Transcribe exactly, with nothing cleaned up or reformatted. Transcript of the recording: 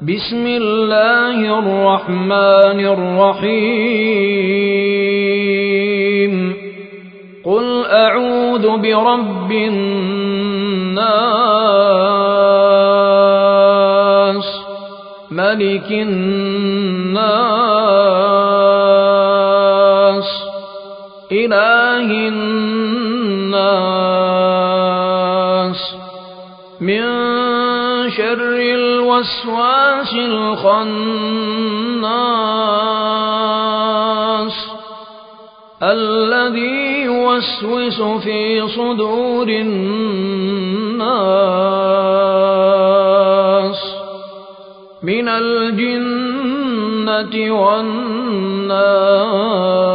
بسم الله الرحمن الرحيم قل أعوذ برب الناس ملك الناس إله الناس من شر الوسواس الخناس الذي يوسوس في صدور الناس من الجنة والناس